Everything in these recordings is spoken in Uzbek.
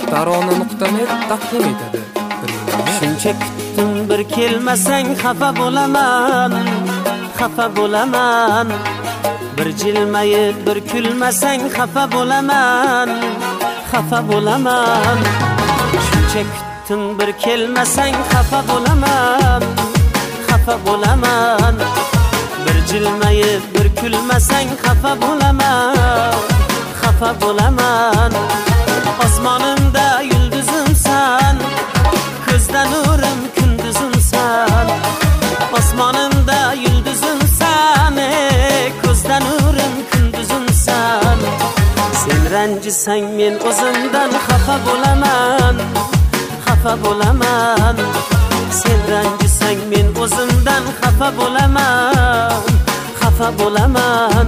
tarona.net taqdim etadi. Shuncha kutdim bir kelmasang xafa bo'laman, xafa bo'laman. Bir jilmayib bir kulmasang xafa bo'laman, xafa bo'laman. Shuncha kutdim bir kelmasang xafa bo'laman, xafa bo'laman. Bir jilmayib bir kulmasang xafa bo'laman, xafa bo'laman. Osmonimda yulduzimsan, ko'zda nurim kunduzimsan. Osmonimda yulduzimsan, ko'zda nurim kunduzimsan. Sen ranjisang men o'zimdan xafa bo'laman, xafa bo'laman. Sen ranjisang men o'zimdan xafa bo'laman, xafa bo'laman.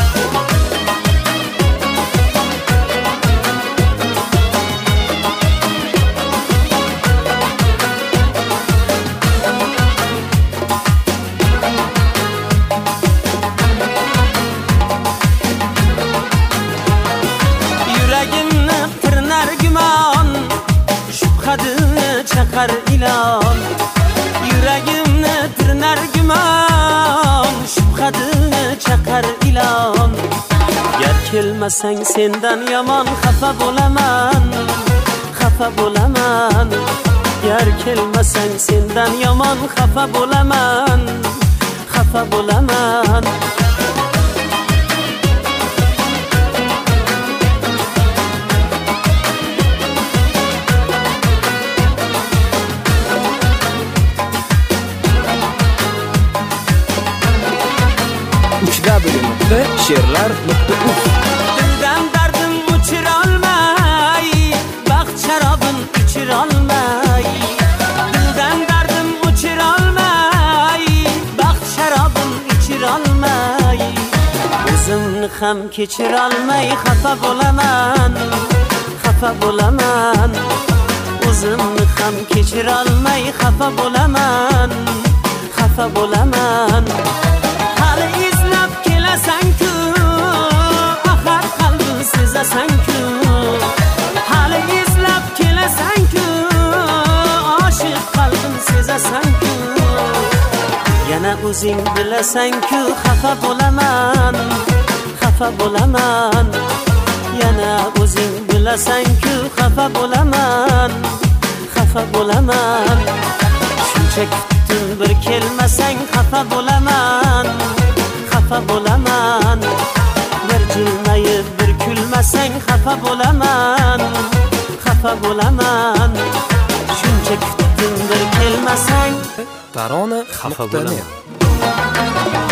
Yuragimni tirnar gumon, shubhadilni chaqar ilon. Yuragimni tirnar gumon, shubhadilni chaqar ilon. Gar kelmasang sendan yomon xafa bo'laman, xafa bo'laman. Gar kelmasang sendan yomon xafa bo'laman, xafa bo'laman. www.she'rlar.uz Dildan dardim o'chirolmay, baxt sharobin ichirolmay. Dildan dardim o'chirolmay, baxt sharobin ichirolmay. O'zimni ham kechirolmay xafa bo'laman, xafa bo'laman. O'zimni ham kechirolmay xafa bo'laman, xafa bo'laman. Hali izlab kelasan-ku, axir qalbim sezasan-ku. Hali izlab kelasan-ku, oshiq qalbim sezasan-ku. Yana o'zing bilasan-ku, xafa bo'laman, xafa bo'laman. Yana o'zing bilasan-ku, xafa bo'laman, xafa bo'laman. Shuncha kutdim bir kelmasang xafa bo'laman, xafa bo'laman. Bir jilmayib bir kulmasang xafa bo'laman, xafa bo'laman. Shuncha kutdim bir kelmasang tarona.net